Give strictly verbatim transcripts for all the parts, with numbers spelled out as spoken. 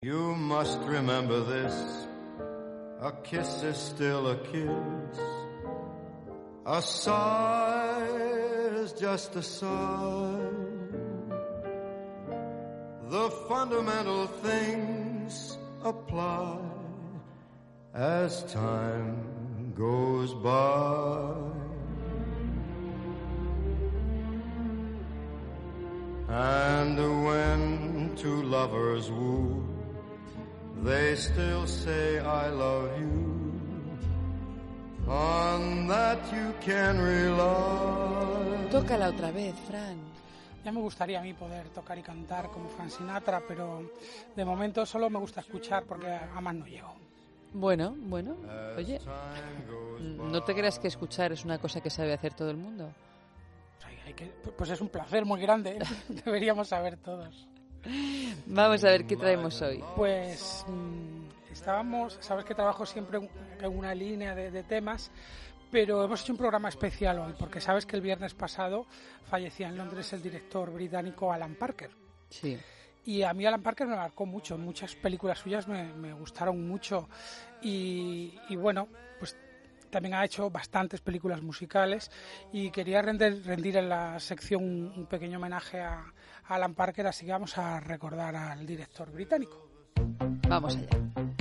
You must remember this, a kiss is still a kiss, a sigh is just a sigh, the fundamental things apply as time goes by. And when two lovers woo, they still say I love you, on that you can rely. Tócala otra vez, Fran. Ya me gustaría a mí poder tocar y cantar como Frank Sinatra, pero de momento solo me gusta escuchar porque a más no llego. Bueno, bueno, oye, ¿no te creas que escuchar es una cosa que sabe hacer todo el mundo? Hay que, pues es un placer muy grande, deberíamos saber todos. Vamos a ver qué traemos hoy. Pues mmm, estábamos, sabes que trabajo siempre en una línea de, de temas, pero hemos hecho un programa especial hoy, porque sabes que el viernes pasado fallecía en Londres el director británico Alan Parker. Sí. Y a mí Alan Parker me marcó mucho, muchas películas suyas me, me gustaron mucho y, y bueno, pues también ha hecho bastantes películas musicales y quería rendir, rendir en la sección un, un pequeño homenaje a, a Alan Parker, así que vamos a recordar al director británico. Vamos allá.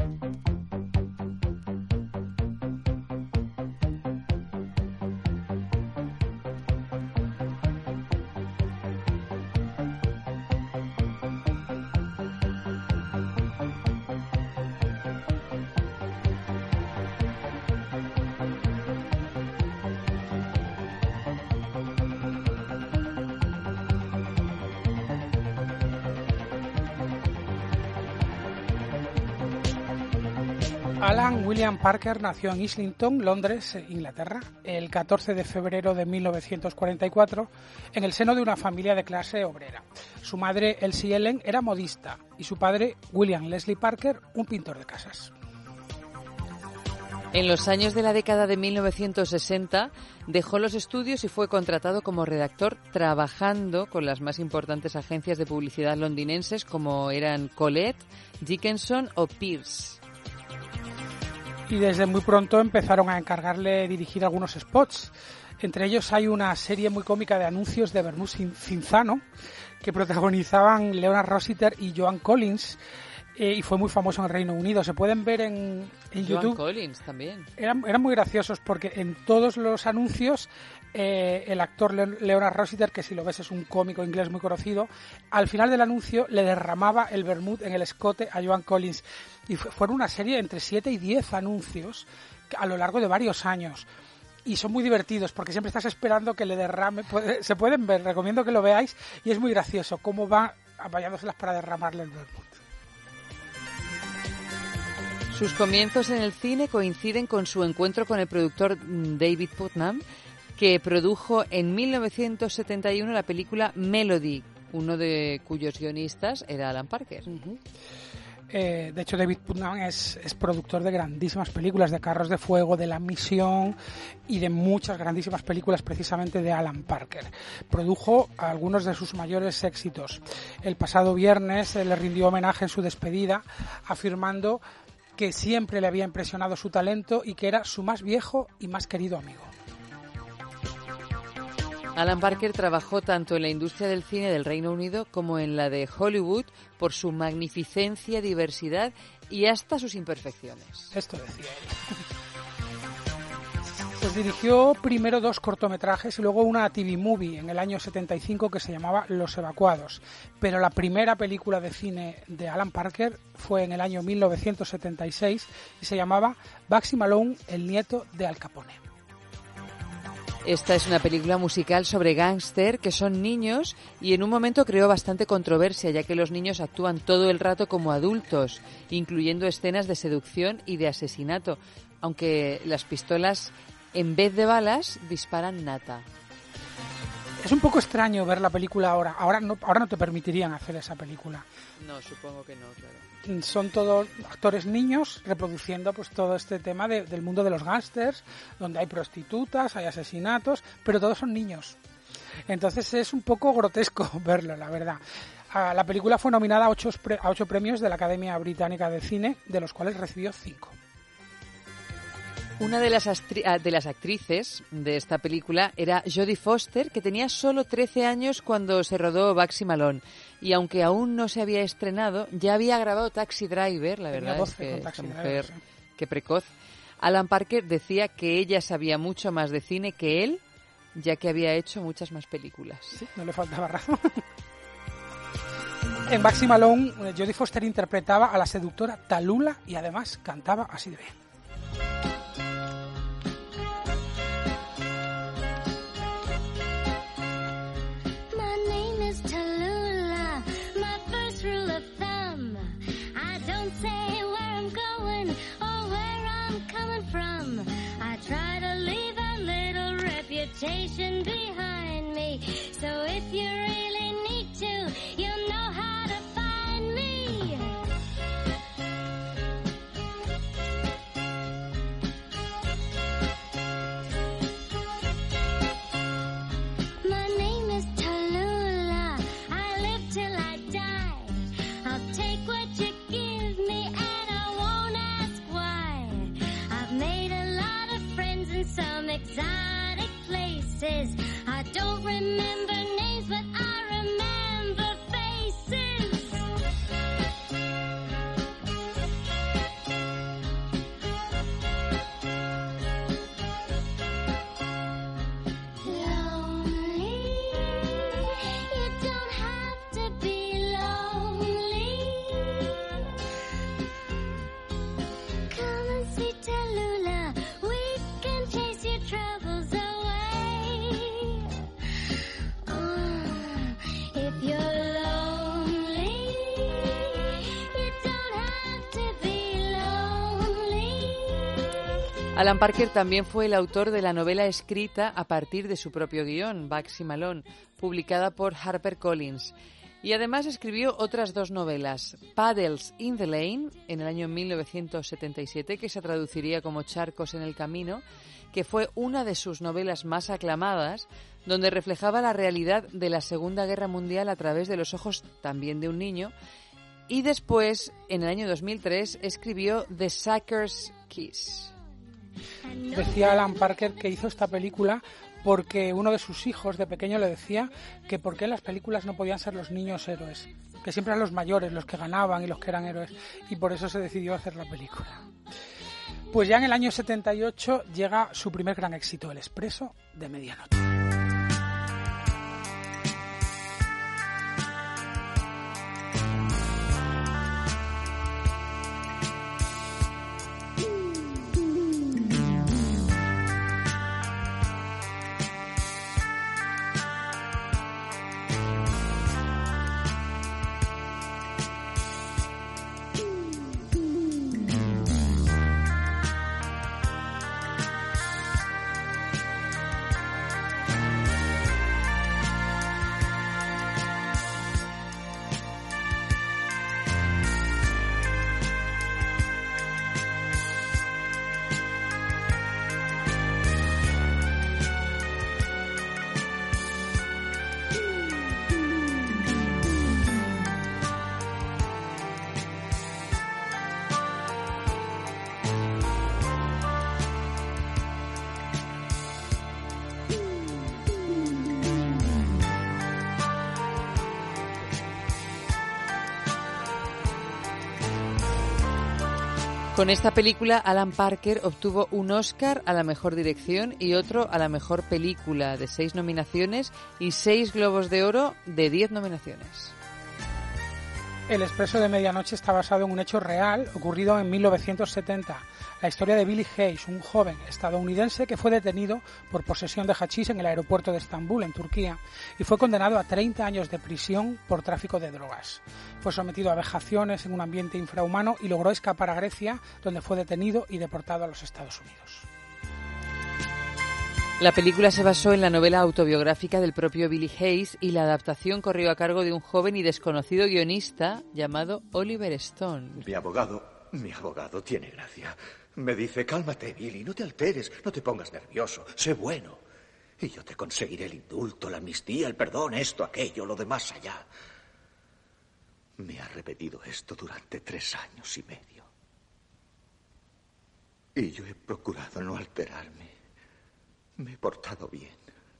Alan William Parker nació en Islington, Londres, Inglaterra, el catorce de febrero de mil novecientos cuarenta y cuatro, en el seno de una familia de clase obrera. Su madre, Elsie Ellen, era modista y su padre, William Leslie Parker, un pintor de casas. En los años de la década de mil novecientos sesenta dejó los estudios y fue contratado como redactor, trabajando con las más importantes agencias de publicidad londinenses como eran Colette, Dickinson o Pierce. Y desde muy pronto empezaron a encargarle dirigir algunos spots. Entre ellos hay una serie muy cómica de anuncios de vermut cinzano que protagonizaban Leonard Rossiter y Joan Collins, eh, y fue muy famoso en el Reino Unido. Se pueden ver en, en YouTube. Joan Collins también. Eran, eran muy graciosos porque en todos los anuncios eh, el actor Leonard Rossiter, que si lo ves es un cómico inglés muy conocido, al final del anuncio le derramaba el vermut en el escote a Joan Collins. Y fueron una serie entre siete y diez anuncios a lo largo de varios años. Y son muy divertidos porque siempre estás esperando que le derrame. Se pueden ver, recomiendo que lo veáis. Y es muy gracioso cómo va apoyándoselas para derramarle el vermut. Sus comienzos en el cine coinciden con su encuentro con el productor David Putnam, que produjo en mil novecientos setenta y uno la película Melody, uno de cuyos guionistas era Alan Parker. Uh-huh. Eh, de hecho, David Putnam es, es productor de grandísimas películas, de Carros de Fuego, de La Misión y de muchas grandísimas películas precisamente de Alan Parker. Produjo algunos de sus mayores éxitos. El pasado viernes eh, le rindió homenaje en su despedida, afirmando que siempre le había impresionado su talento y que era su más viejo y más querido amigo. Alan Parker trabajó tanto en la industria del cine del Reino Unido como en la de Hollywood por su magnificencia, diversidad y hasta sus imperfecciones. Esto decía él. Pues dirigió primero dos cortometrajes y luego una T V movie en el año setenta y cinco que se llamaba Los Evacuados. Pero la primera película de cine de Alan Parker fue en el año mil novecientos setenta y seis y se llamaba Bugsy Malone, el nieto de Al Capone. Esta es una película musical sobre gángster que son niños y en un momento creó bastante controversia, ya que los niños actúan todo el rato como adultos, incluyendo escenas de seducción y de asesinato, aunque las pistolas, en vez de balas, disparan nata. Es un poco extraño ver la película ahora. Ahora no, ahora no te permitirían hacer esa película. No, supongo que no, claro. Son todos actores niños reproduciendo pues todo este tema de, del mundo de los gángsters, donde hay prostitutas, hay asesinatos, pero todos son niños. Entonces es un poco grotesco verlo, la verdad. Uh, la película fue nominada a ocho, a ocho premios de la Academia Británica de Cine, de los cuales recibió cinco. Una de las, astri- de las actrices de esta película era Jodie Foster, que tenía solo trece años cuando se rodó Bugsy Malone. Y aunque aún no se había estrenado, ya había grabado Taxi Driver, la verdad es que esta mujer, sí. Qué precoz. Alan Parker decía que ella sabía mucho más de cine que él, ya que había hecho muchas más películas. Sí, no le faltaba razón. En Bugsy Malone, Jodie Foster interpretaba a la seductora Tallulah y además cantaba así de bien. My name is Tallulah, my first rule of thumb. I don't say where I'm going or where I'm coming from. I try to leave a little reputation behind me. So if you really need to, you'll know how to find me. My name is Tallulah, I live till I die. I'll take what you give me and I won't ask why. I've made a lot of friends in some exotic places. I don't remember names, but I remember faces. Lonely, you don't have to be lonely. Come and see Tallulah, we can chase your troubles away. Oh, if you're lonely, you don't have to be lonely. Alan Parker también fue el autor de la novela escrita a partir de su propio guión, Bugsy Malone, publicada por HarperCollins. Y además escribió otras dos novelas, Puddles in the Lane, en el año mil novecientos setenta y siete, que se traduciría como Charcos en el Camino, que fue una de sus novelas más aclamadas, donde reflejaba la realidad de la Segunda Guerra Mundial a través de los ojos también de un niño. Y después, en el año dos mil tres, escribió The Sucker's Kiss. Decía Alan Parker que hizo esta película porque uno de sus hijos de pequeño le decía que por qué en las películas no podían ser los niños héroes, que siempre eran los mayores los que ganaban y los que eran héroes, y por eso se decidió hacer la película. Pues ya en el año setenta y ocho llega su primer gran éxito, El Expreso de Medianoche. Con esta película, Alan Parker obtuvo un Oscar a la mejor dirección y otro a la mejor película, de seis nominaciones, y seis Globos de Oro de diez nominaciones. El Expreso de Medianoche está basado en un hecho real ocurrido en mil novecientos setenta. La historia de Billy Hayes, un joven estadounidense que fue detenido por posesión de hachís en el aeropuerto de Estambul, en Turquía, y fue condenado a treinta años de prisión por tráfico de drogas. Fue sometido a vejaciones en un ambiente infrahumano y logró escapar a Grecia, donde fue detenido y deportado a los Estados Unidos. La película se basó en la novela autobiográfica del propio Billy Hayes y la adaptación corrió a cargo de un joven y desconocido guionista llamado Oliver Stone. Mi abogado, mi abogado tiene gracia. Me dice, cálmate, Billy, no te alteres, no te pongas nervioso, sé bueno. Y yo te conseguiré el indulto, la amnistía, el perdón, esto, aquello, lo de más allá. Me ha repetido esto durante tres años y medio. Y yo he procurado no alterarme. Me he portado bien.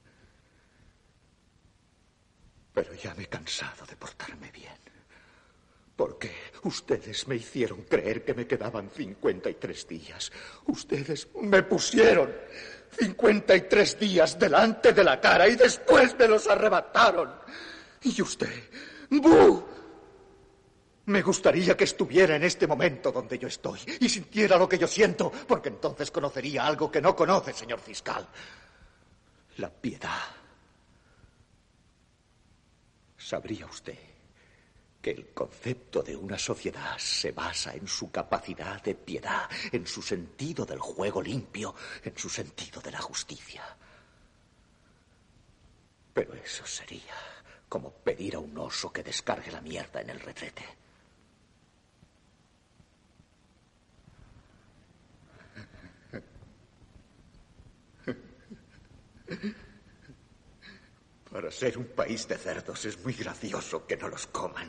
Pero ya me he cansado de portarme bien. Porque ustedes me hicieron creer que me quedaban cincuenta y tres días. Ustedes me pusieron cincuenta y tres días delante de la cara y después me los arrebataron. Y usted, ¡bu! Me gustaría que estuviera en este momento donde yo estoy y sintiera lo que yo siento, porque entonces conocería algo que no conoce, señor fiscal. La piedad. ¿Sabría usted que el concepto de una sociedad se basa en su capacidad de piedad, en su sentido del juego limpio, en su sentido de la justicia? Pero eso sería como pedir a un oso que descargue la mierda en el retrete. Para ser un país de cerdos es muy gracioso que no los coman.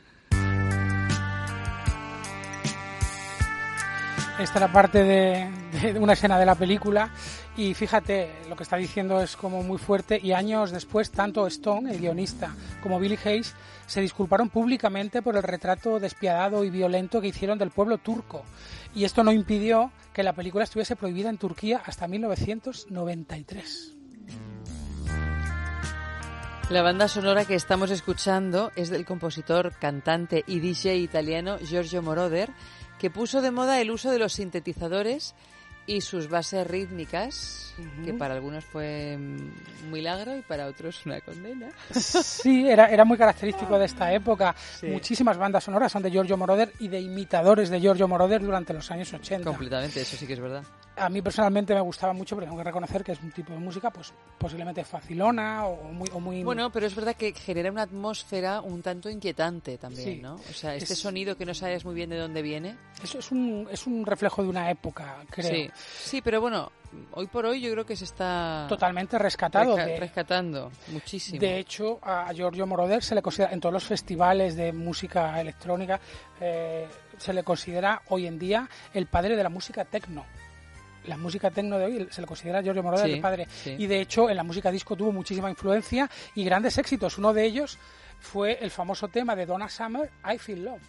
Esta era parte de, de una escena de la película y fíjate, lo que está diciendo es como muy fuerte y años después tanto Stone, el guionista, como Billy Hayes se disculparon públicamente por el retrato despiadado y violento que hicieron del pueblo turco y esto no impidió que la película estuviese prohibida en Turquía hasta mil novecientos noventa y tres. La banda sonora que estamos escuchando es del compositor, cantante y D J italiano Giorgio Moroder, que puso de moda el uso de los sintetizadores y sus bases rítmicas, uh-huh. que para algunos fue un milagro y para otros una condena. Sí, era, era muy característico de esta época. Sí. Muchísimas bandas sonoras son de Giorgio Moroder y de imitadores de Giorgio Moroder durante los años ochenta. Completamente, eso sí que es verdad. A mí personalmente me gustaba mucho, pero tengo que reconocer que es un tipo de música pues posiblemente facilona o muy... O muy... Bueno, pero es verdad que genera una atmósfera un tanto inquietante también, sí. ¿no? O sea, este es... sonido que no sabes muy bien de dónde viene. Eso es un, es un reflejo de una época, creo. Sí, sí, pero bueno, hoy por hoy yo creo que se está... Totalmente rescatado. Resca- de... Rescatando, muchísimo. De hecho, a Giorgio Moroder se le considera, en todos los festivales de música electrónica, eh, se le considera hoy en día el padre de la música techno. La música techno de hoy se le considera Giorgio Moroder sí, el padre. Sí. Y de hecho en la música disco tuvo muchísima influencia y grandes éxitos. Uno de ellos fue el famoso tema de Donna Summer, I Feel Love.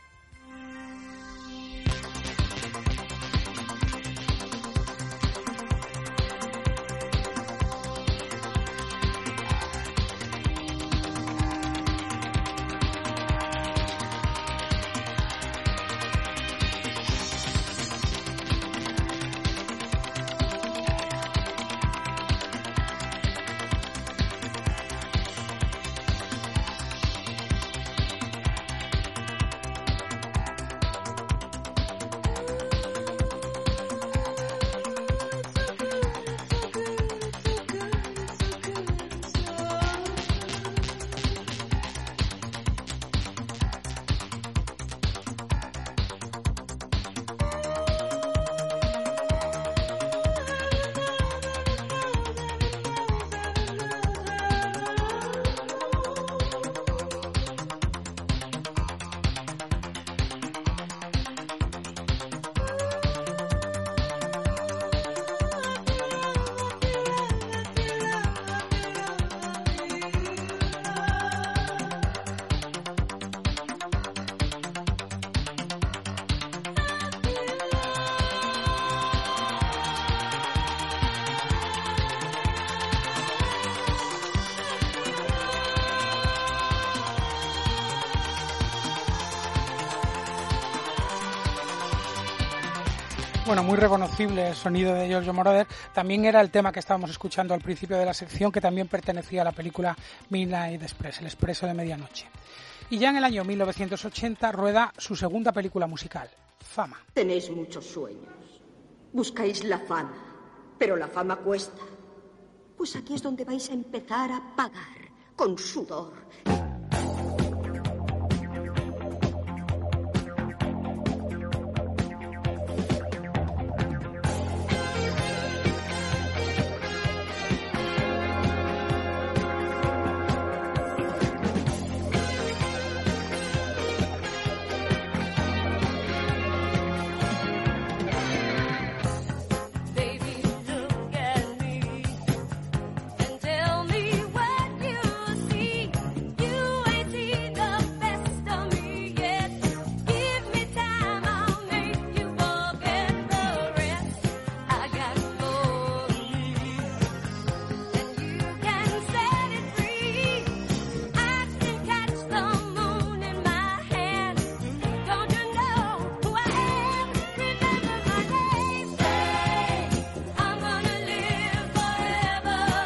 Bueno, muy reconocible el sonido de Giorgio Moroder. También era el tema que estábamos escuchando al principio de la sección, que también pertenecía a la película Midnight Express, El Expreso de Medianoche. Y ya en el año mil novecientos ochenta rueda su segunda película musical, Fama. Tenéis muchos sueños. Buscáis la fama, pero la fama cuesta. Pues aquí es donde vais a empezar a pagar, con sudor.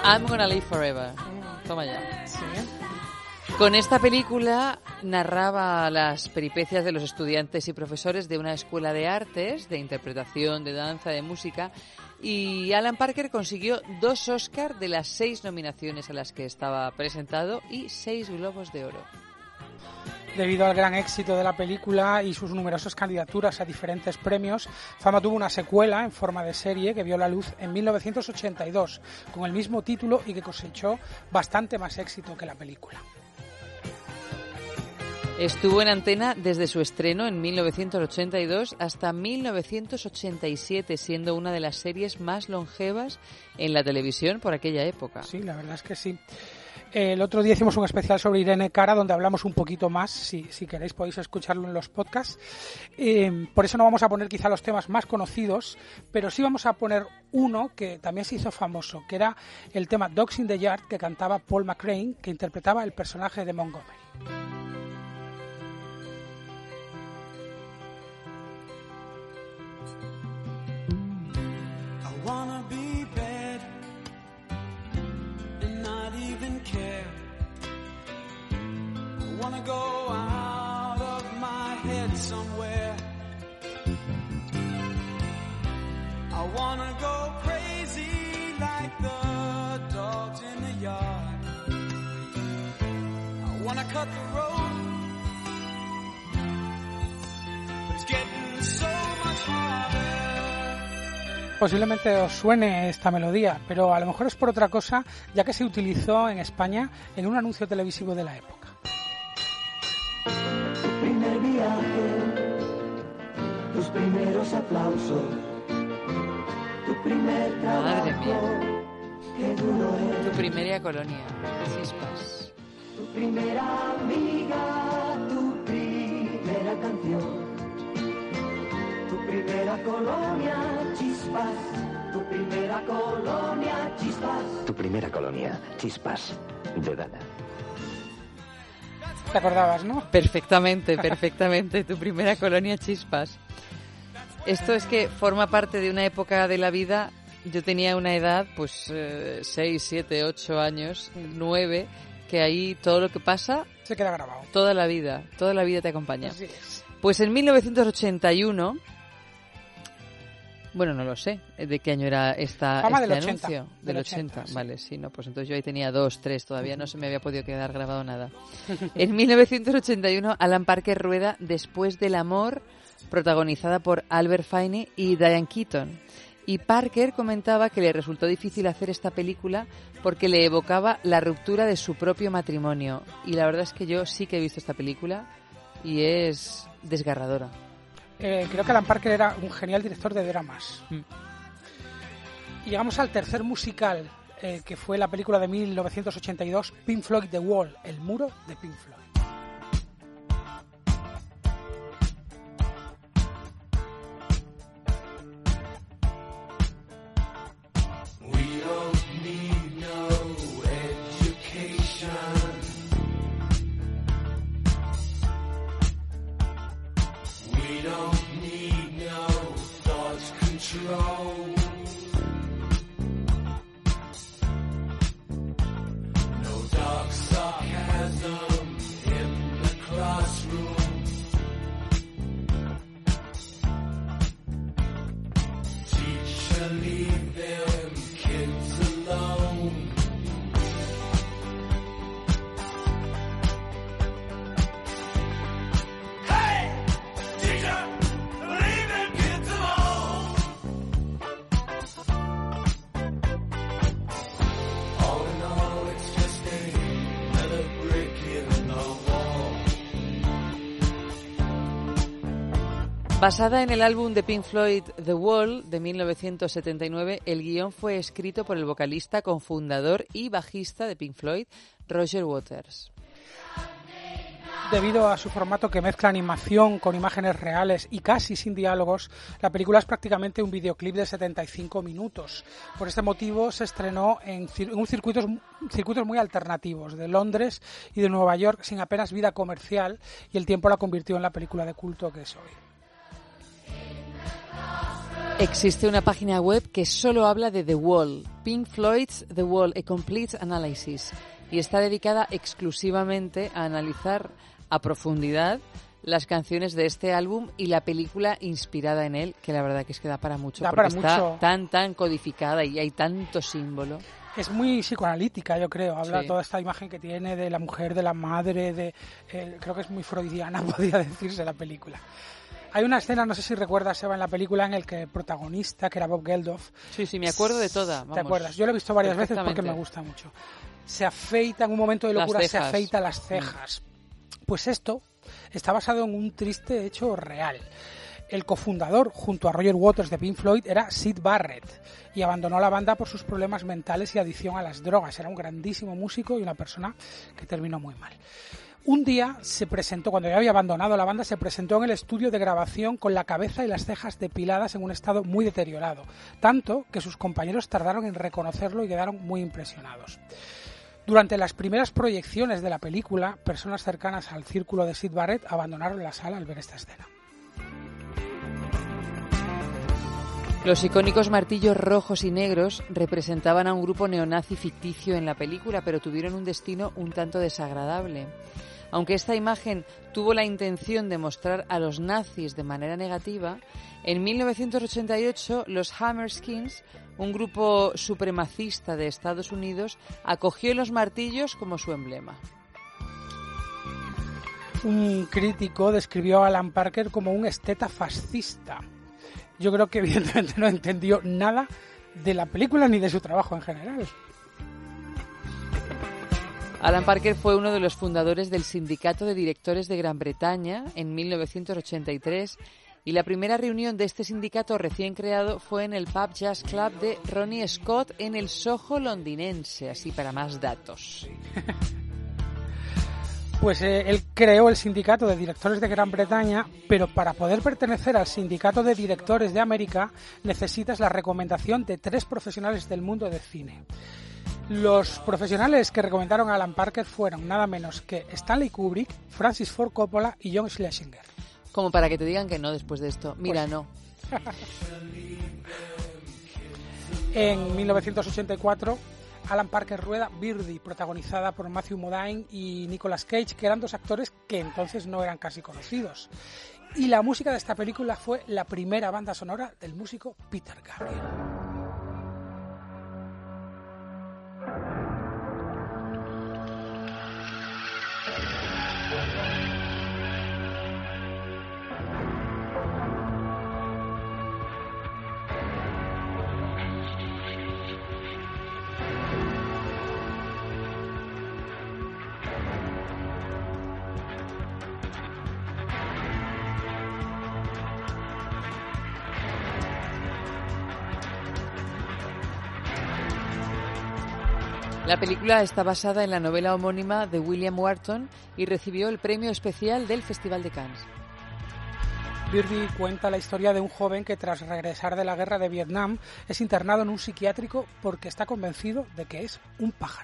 I'm Gonna Live Forever. Toma ya. Sí. Con esta película narraba las peripecias de los estudiantes y profesores de una escuela de artes, de interpretación, de danza, de música, y Alan Parker consiguió dos Oscar de las seis nominaciones a las que estaba presentado y seis Globos de Oro. Debido al gran éxito de la película y sus numerosas candidaturas a diferentes premios, Fama tuvo una secuela en forma de serie que vio la luz en mil novecientos ochenta y dos, con el mismo título y que cosechó bastante más éxito que la película. Estuvo en antena desde su estreno en mil novecientos ochenta y dos hasta mil novecientos ochenta y siete, siendo una de las series más longevas en la televisión por aquella época. Sí, la verdad es que sí. El otro día hicimos un especial sobre Irene Cara, donde hablamos un poquito más. Si, si queréis podéis escucharlo en los podcasts. Eh, por eso no vamos a poner quizá los temas más conocidos, pero sí vamos a poner uno que también se hizo famoso, que era el tema Dogs in the Yard, que cantaba Paul McCrane, que interpretaba el personaje de Montgomery. Wanna be bad and not even care. I wanna go out of my head somewhere. I wanna go crazy like the dogs in the yard. I wanna cut the road, but it's getting so much harder. Posiblemente os suene esta melodía, pero a lo mejor es por otra cosa, ya que se utilizó en España en un anuncio televisivo de la época. Tu primer viaje, tus primeros aplausos, tu primer trabajo. Madre mía. Qué duro es. Tu primera colonia, Chispas. Tu primera amiga, tu primera canción. Tu primera colonia, Chispas. Tu primera colonia, Chispas. Tu primera colonia, Chispas, de Dana. ¿Te acordabas, no? Perfectamente, perfectamente. Tu primera colonia, Chispas. Esto es que forma parte de una época de la vida. Yo tenía una edad, pues, eh, seis, siete, ocho años, nueve, que ahí todo lo que pasa... Se queda grabado. Toda la vida, toda la vida te acompaña. Así es. Pues en mil novecientos ochenta y uno... Bueno, no lo sé. ¿De qué año era esta, Fama este del ochenta. anuncio? Del, Del ochenta. ochenta, sí. Vale, sí, no, pues entonces yo ahí tenía dos, tres, todavía no se me había podido quedar grabado nada. En mil novecientos ochenta y uno, Alan Parker rueda Después del amor, protagonizada por Albert Finney y Diane Keaton. Y Parker comentaba que le resultó difícil hacer esta película porque le evocaba la ruptura de su propio matrimonio. Y la verdad es que yo sí que he visto esta película y es desgarradora. Eh, creo que Alan Parker era un genial director de dramas. Mm. Y llegamos al tercer musical, eh, que fue la película de mil novecientos ochenta y dos, Pink Floyd The Wall, El muro de Pink Floyd. Basada en el álbum de Pink Floyd The Wall de mil novecientos setenta y nueve, el guión fue escrito por el vocalista, cofundador y bajista de Pink Floyd, Roger Waters. Debido a su formato que mezcla animación con imágenes reales y casi sin diálogos, la película es prácticamente un videoclip de setenta y cinco minutos. Por este motivo se estrenó en, cir- en un circuitos, circuitos muy alternativos de Londres y de Nueva York, sin apenas vida comercial, y el tiempo la convirtió en la película de culto que es hoy. Existe una página web que solo habla de The Wall, Pink Floyd's The Wall, a Complete Analysis, y está dedicada exclusivamente a analizar a profundidad las canciones de este álbum y la película inspirada en él, que la verdad que es que da para mucho, Da porque para está mucho. tan, tan codificada y hay tanto símbolo. Es muy psicoanalítica, yo creo. Habla Sí. toda esta imagen que tiene de la mujer, de la madre, de eh, creo que es muy freudiana, podría decirse, la película. Hay una escena, no sé si recuerdas, Eva, en la película en el que el protagonista, que era Bob Geldof... Sí, sí, me acuerdo de toda. Vamos, ¿Te acuerdas? Yo lo he visto varias veces porque me perfectamente. gusta mucho. Se afeita, en un momento de Las locura, se cejas. afeita las cejas. Pues esto está basado en un triste hecho real. El cofundador, junto a Roger Waters de Pink Floyd, era Syd Barrett, y abandonó la banda por sus problemas mentales y adicción a las drogas. Era un grandísimo músico y una persona que terminó muy mal. Un día se presentó, cuando ya había abandonado la banda, se presentó en el estudio de grabación con la cabeza y las cejas depiladas en un estado muy deteriorado, tanto que sus compañeros tardaron en reconocerlo y quedaron muy impresionados. Durante las primeras proyecciones de la película, personas cercanas al círculo de Syd Barrett abandonaron la sala al ver esta escena. Los icónicos martillos rojos y negros representaban a un grupo neonazi ficticio en la película, pero tuvieron un destino un tanto desagradable. Aunque esta imagen tuvo la intención de mostrar a los nazis de manera negativa, en mil novecientos ochenta y ocho los Hammerskins, un grupo supremacista de Estados Unidos, acogió los martillos como su emblema. Un crítico describió a Alan Parker como un esteta fascista. Yo creo que evidentemente no entendió nada de la película ni de su trabajo en general. Alan Parker fue uno de los fundadores del Sindicato de Directores de Gran Bretaña en mil novecientos ochenta y tres y la primera reunión de este sindicato recién creado fue en el Pub Jazz Club de Ronnie Scott en el Soho londinense, así para más datos. Pues eh, él creó el Sindicato de Directores de Gran Bretaña, pero para poder pertenecer al Sindicato de Directores de América necesitas la recomendación de tres profesionales del mundo del cine. Los profesionales que recomendaron a Alan Parker fueron nada menos que Stanley Kubrick, Francis Ford Coppola y John Schlesinger. Como para que te digan que no después de esto. Mira, Pues- no. En mil novecientos ochenta y cuatro, Alan Parker rueda Birdie, protagonizada por Matthew Modine y Nicolas Cage, que eran dos actores que entonces no eran casi conocidos. Y la música de esta película fue la primera banda sonora del músico Peter Gabriel. La película está basada en la novela homónima de William Wharton y recibió el premio especial del Festival de Cannes. Birdie cuenta la historia de un joven que tras regresar de la guerra de Vietnam es internado en un psiquiátrico porque está convencido de que es un pájaro.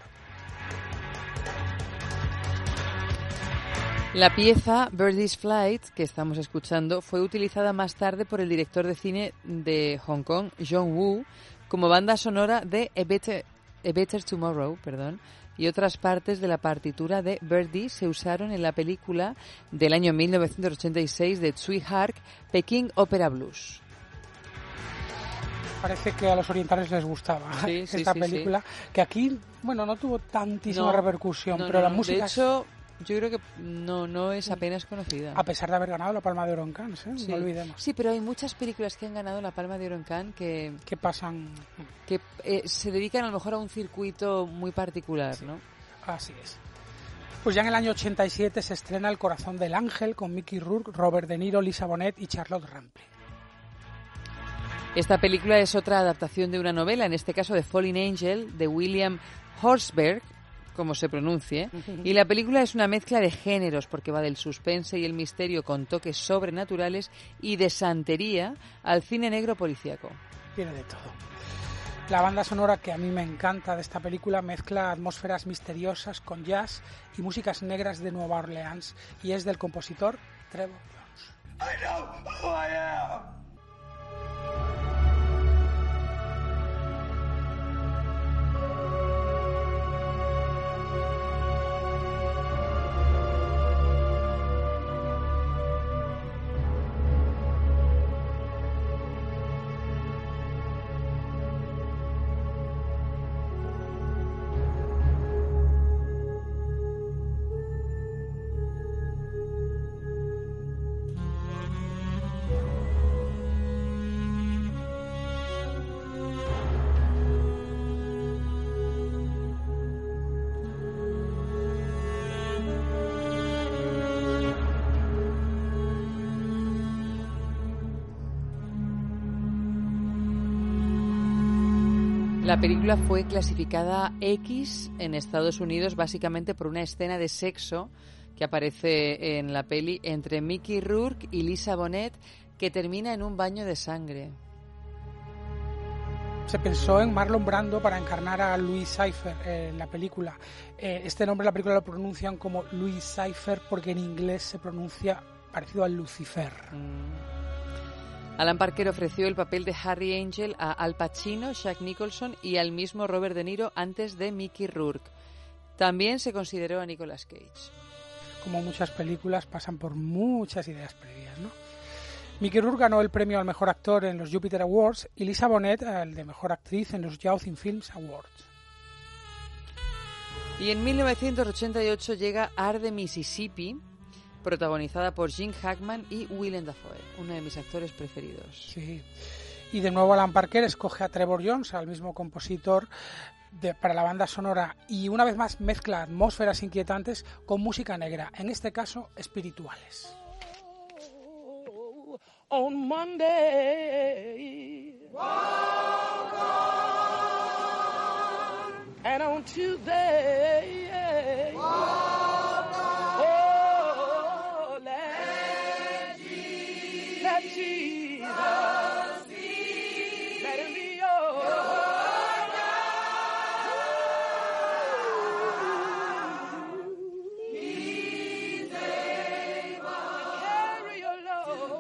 La pieza Birdie's Flight, que estamos escuchando, fue utilizada más tarde por el director de cine de Hong Kong, John Woo, como banda sonora de A Better, A Better Tomorrow, perdón, y otras partes de la partitura de Birdie se usaron en la película del año mil novecientos ochenta y seis de Tsui Hark, Peking Opera Blues. Parece que a los orientales les gustaba Sí, sí, esta sí, película, que aquí, bueno, no tuvo tantísima No, repercusión, no, pero no, la no. música, De hecho, yo creo que no, no es apenas conocida. a pesar de haber ganado la Palma de Oro en Cannes, ¿eh? Sí. No olvidemos. Sí, pero hay muchas películas que han ganado la Palma de Oro en Cannes que, Que pasan, que eh, se dedican a lo mejor a un circuito muy particular, ¿no? así es. Pues ya en el año ochenta y siete se estrena El corazón del ángel con Mickey Rourke, Robert De Niro, Lisa Bonet y Charlotte Rampling. Esta película es otra adaptación de una novela, en este caso de Falling Angel, de William Horsberg, como se pronuncie, y la película es una mezcla de géneros porque va del suspense y el misterio con toques sobrenaturales y de santería al cine negro policíaco. Tiene de todo. La banda sonora que a mí me encanta de esta película mezcla atmósferas misteriosas con jazz y músicas negras de Nueva Orleans y es del compositor Trevor Jones. I know who I am. La película fue clasificada X en Estados Unidos básicamente por una escena de sexo que aparece en la peli entre Mickey Rourke y Lisa Bonet, que termina en un baño de sangre. Se pensó en Marlon Brando para encarnar a Louis Cypher en la película. Eh, este nombre en la película lo pronuncian como Louis Cypher porque en inglés se pronuncia parecido al Lucifer. Mm. Alan Parker ofreció el papel de Harry Angel a Al Pacino, Jack Nicholson y al mismo Robert De Niro antes de Mickey Rourke. También se consideró a Nicolas Cage. Como muchas películas pasan por muchas ideas previas, ¿no? Mickey Rourke ganó el premio al mejor actor en los Jupiter Awards y Lisa Bonet el de mejor actriz en los Youth in Films Awards. Y en mil novecientos ochenta y ocho llega Arde, Mississippi, protagonizada por Gene Hackman y Willem Dafoe, uno de mis actores preferidos. Sí. Y de nuevo Alan Parker escoge a Trevor Jones, al mismo compositor, de, para la banda sonora, y una vez más mezcla atmósferas inquietantes con música negra, en este caso espirituales. On Monday, walk on. And on Tuesday, walk on. Oh, let Jesus, let Jesus be, let him be your, your God. He's able to carry your load.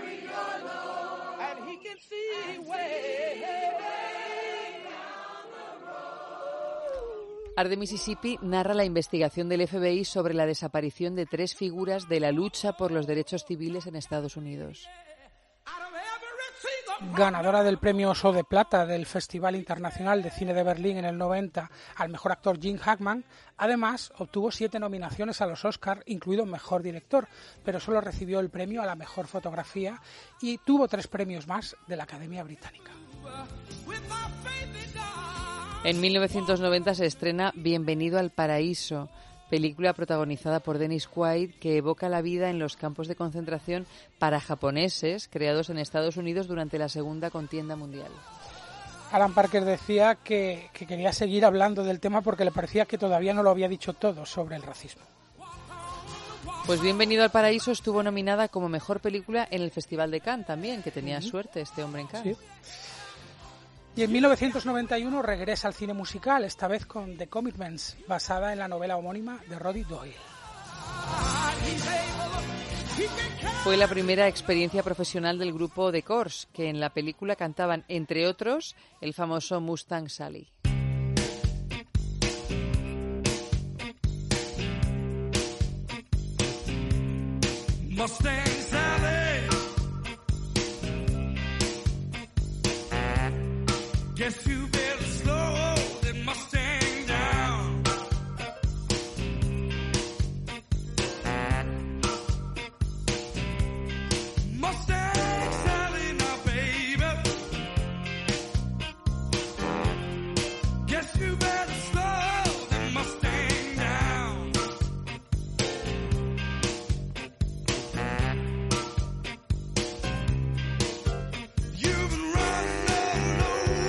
Arde, Mississippi narra la investigación del F B I sobre la desaparición de tres figuras de la lucha por los derechos civiles en Estados Unidos. Ganadora del premio Oso de Plata del Festival Internacional de Cine de Berlín en el noventa al mejor actor Gene Hackman, además obtuvo siete nominaciones a los Oscar, incluido Mejor Director, pero solo recibió el premio a la Mejor Fotografía y tuvo tres premios más de la Academia Británica. En mil novecientos noventa se estrena Bienvenido al Paraíso, película protagonizada por Dennis Quaid que evoca la vida en los campos de concentración para japoneses creados en Estados Unidos durante la Segunda Contienda Mundial. Alan Parker decía que, que quería seguir hablando del tema porque le parecía que todavía no lo había dicho todo sobre el racismo. Pues Bienvenido al Paraíso estuvo nominada como mejor película en el Festival de Cannes también, que tenía uh-huh. suerte este hombre en Cannes. Sí. Y en mil novecientos noventa y uno regresa al cine musical, esta vez con The Commitments, basada en la novela homónima de Roddy Doyle. Fue la primera experiencia profesional del grupo The Corrs, que en la película cantaban, entre otros, el famoso Mustang Sally. Mustang Sally. Guess you better slow that Mustang down. Mustang Sally, my baby. Guess you better slow that Mustang down. You've been running all over.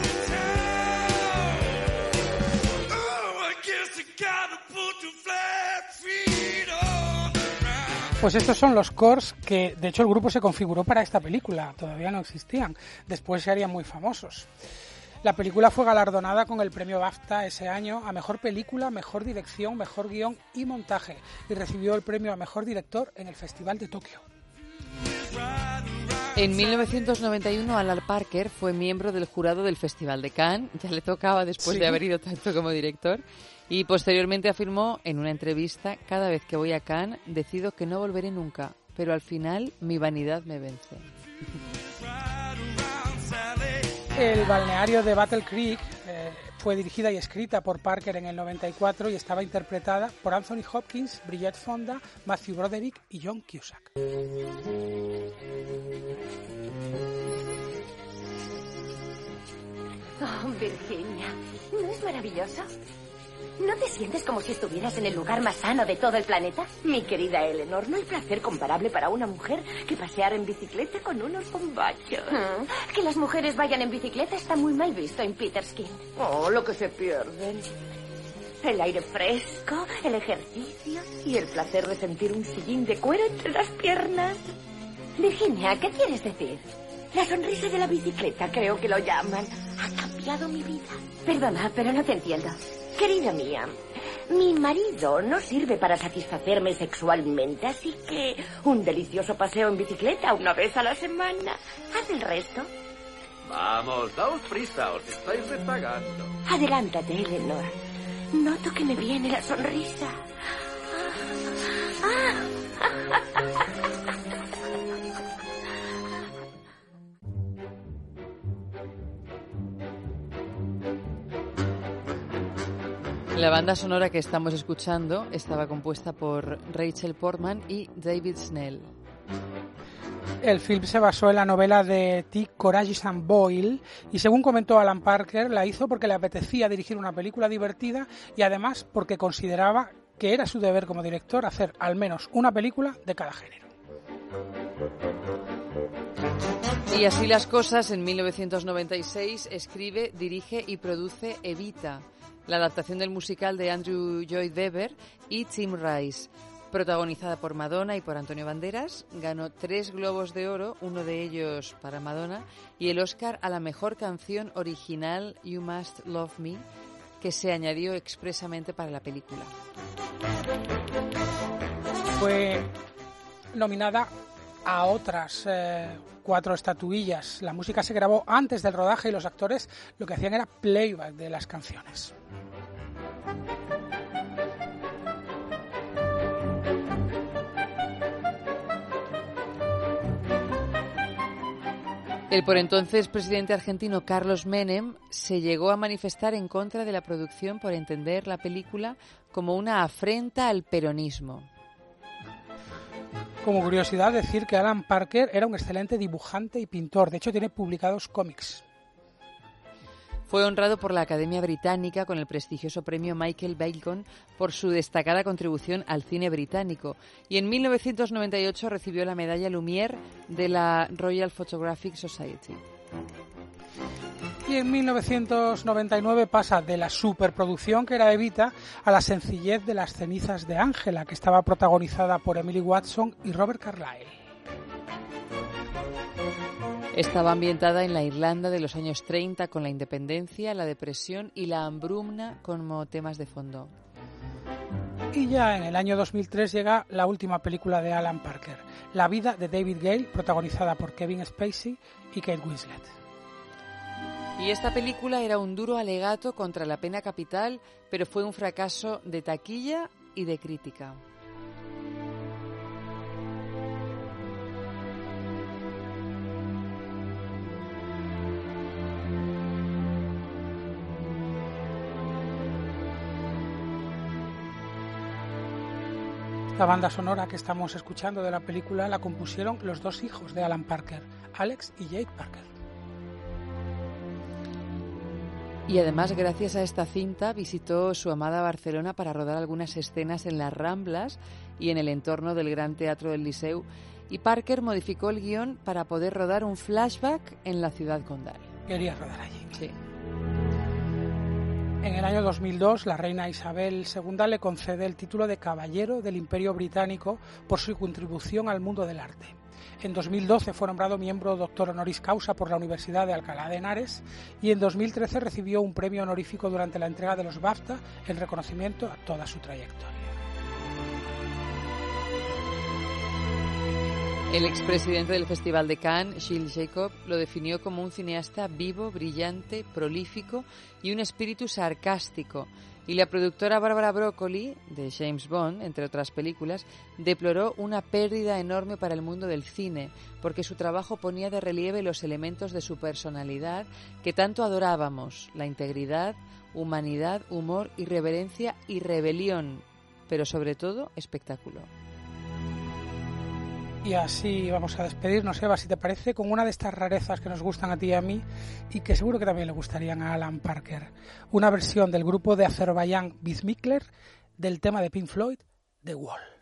Pues estos son los Corrs que, de hecho, el grupo se configuró para esta película. Todavía no existían. Después se harían muy famosos. La película fue galardonada con el premio BAFTA ese año a Mejor Película, Mejor Dirección, Mejor Guión y Montaje. Y recibió el premio a Mejor Director en el Festival de Tokio. En mil novecientos noventa y uno, Alan Parker fue miembro del jurado del Festival de Cannes. Ya le tocaba después sí. de haber ido tanto como director. Y posteriormente afirmó en una entrevista: cada vez que voy a Cannes decido que no volveré nunca, pero al final mi vanidad me vence. El balneario de Battle Creek eh, fue dirigida y escrita por Parker en el noventa y cuatro y estaba interpretada por Anthony Hopkins, Bridget Fonda, Matthew Broderick y John Cusack. Oh, Virginia, ¿no es maravilloso? ¿No te sientes como si estuvieras en el lugar más sano de todo el planeta? Mi querida Eleanor, no hay placer comparable para una mujer que pasear en bicicleta con unos bombachos. ¿Mm? Que las mujeres vayan en bicicleta está muy mal visto en Peterskin. Oh, lo que se pierden. El aire fresco, el ejercicio y el placer de sentir un sillín de cuero entre las piernas. Virginia, ¿qué quieres decir? La sonrisa de la bicicleta, creo que lo llaman. Ha cambiado mi vida. Perdona, pero no te entiendo. Querida mía, mi marido no sirve para satisfacerme sexualmente, así que un delicioso paseo en bicicleta una vez a la semana. Haz el resto. Vamos, daos prisa, os estáis rezagando. Adelántate, Eleanor. Noto que me viene la sonrisa. La banda sonora que estamos escuchando estaba compuesta por Rachel Portman y David Snell. El film se basó en la novela de T. Coragesan Boyle y, según comentó Alan Parker, la hizo porque le apetecía dirigir una película divertida y además porque consideraba que era su deber como director hacer al menos una película de cada género. Y así las cosas, en mil novecientos noventa y seis escribe, dirige y produce Evita, la adaptación del musical de Andrew Lloyd Webber y Tim Rice. Protagonizada por Madonna y por Antonio Banderas, ganó tres Globos de Oro, uno de ellos para Madonna, y el Oscar a la mejor canción original, You Must Love Me, que se añadió expresamente para la película. Fue nominada a otras eh, cuatro estatuillas. La música se grabó antes del rodaje y los actores lo que hacían era playback de las canciones. El por entonces presidente argentino Carlos Menem se llegó a manifestar en contra de la producción por entender la película como una afrenta al peronismo. Como curiosidad, decir que Alan Parker era un excelente dibujante y pintor. De hecho, tiene publicados cómics. Fue honrado por la Academia Británica con el prestigioso premio Michael Bacon por su destacada contribución al cine británico y en mil novecientos noventa y ocho recibió la medalla Lumière de la Royal Photographic Society. Y en mil novecientos noventa y nueve pasa de la superproducción que era Evita a la sencillez de Las cenizas de Ángela, que estaba protagonizada por Emily Watson y Robert Carlyle. Estaba ambientada en la Irlanda de los años treinta con la independencia, la depresión y la hambruna como temas de fondo. Y ya en el año dos mil tres llega la última película de Alan Parker, La vida de David Gale, protagonizada por Kevin Spacey y Kate Winslet. Y esta película era un duro alegato contra la pena capital, pero fue un fracaso de taquilla y de crítica. La banda sonora que estamos escuchando de la película la compusieron los dos hijos de Alan Parker, Alex y Jake Parker. Y además, gracias a esta cinta, visitó su amada Barcelona para rodar algunas escenas en las Ramblas y en el entorno del Gran Teatro del Liceu, y Parker modificó el guión para poder rodar un flashback en la ciudad condal. Quería rodar allí. Sí. En el año dos mil dos, la reina Isabel segunda le concede el título de Caballero del Imperio Británico por su contribución al mundo del arte. En dos mil doce fue nombrado miembro doctor honoris causa por la Universidad de Alcalá de Henares y en dos mil trece recibió un premio honorífico durante la entrega de los BAFTA en reconocimiento a toda su trayectoria. El expresidente del Festival de Cannes, Gilles Jacob, lo definió como un cineasta vivo, brillante, prolífico y un espíritu sarcástico. Y la productora Barbara Broccoli, de James Bond, entre otras películas, deploró una pérdida enorme para el mundo del cine, porque su trabajo ponía de relieve los elementos de su personalidad que tanto adorábamos: la integridad, humanidad, humor, irreverencia y rebelión, pero sobre todo espectáculo. Y así vamos a despedirnos, Eva, si te parece, con una de estas rarezas que nos gustan a ti y a mí y que seguro que también le gustarían a Alan Parker. Una versión del grupo de Azerbaiyán Bismikler del tema de Pink Floyd, The Wall.